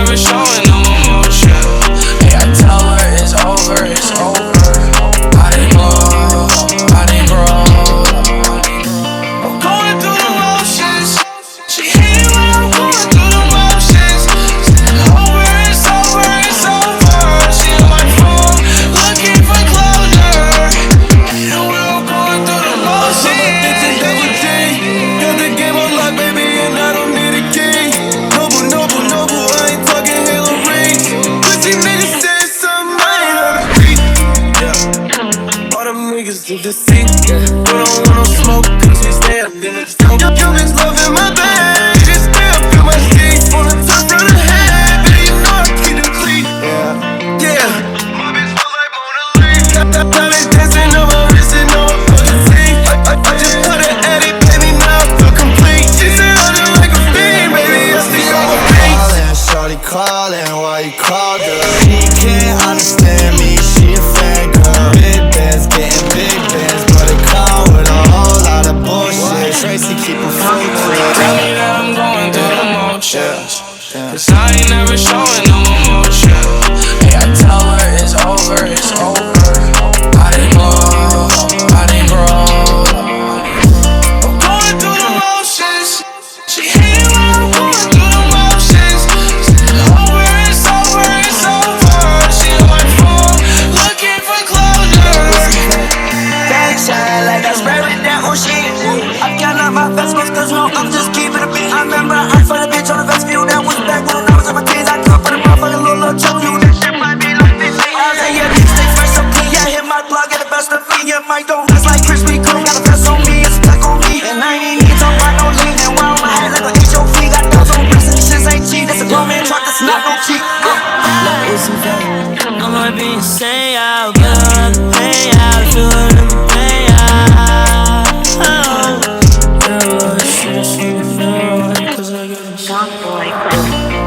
never showing no emotion. Hey, I tell her it's over, it's over. I didn't grow, I didn't grow. I'm going through the motions. She hate when I'm going through the motions. Over, it's over, it's over. She on my phone, looking for closure. And we're all going through the motions. Got the game on lock, baby, and I don't need a key. Noble, I ain't talking Halo Reach. Pussy niggas said something I ain't heard a beat. Yeah, all them niggas do deceit. Yeah, we don't want no smoke, cause we stay up in the smoke. You bitch loving my bag, just stay up in my seat. On the top of the head, baby, you know I keep it clean. Yeah, my bitch feel like Mona Lisa. Diamonds dancing on my wrist and on my fucking teeth. I just put an Eddie, baby, now I feel complete. She said I look like a fiend, baby, I see all the beats. Shorty calling, why you called her? She can't understand me, she a fan girl. Big bands, getting big bands, but it come with a whole lot of bullshit. Tracy keep a full clip. Tell me that I'm going through the motions, cause I ain't never showing no emotion. Hey, I tell her it's over, it's over. I didn't grow, I didn't grow. I'm going through the motions. She hate when I'm going through the motions. Over, it's over, it's over. She on my phone, looking for closure. Backside like I spray with that old shit. I got out my vestments cause no, I'm just keeping it beat. I remember I fought a bitch on the vest view. That was back when I was in my teens. I come for the motherfucking little chunk you. That shit might be like 15. I was like, yeah, these things fresh so clean. Yeah, hit my plug, get the best of me. Yeah, Mike don't last like Krispy Kreme. Got a vest on me, it's stuck on me. And I ain't even talk about no lean. And while my head like a HOV. Got those on wrist and these shits ain't cheap. That's a grown man truck, that's not no cheap. I might be insane, I'll get her the payout. Feel her in the payout. Oh, girl, shit, she feel right, cause I got a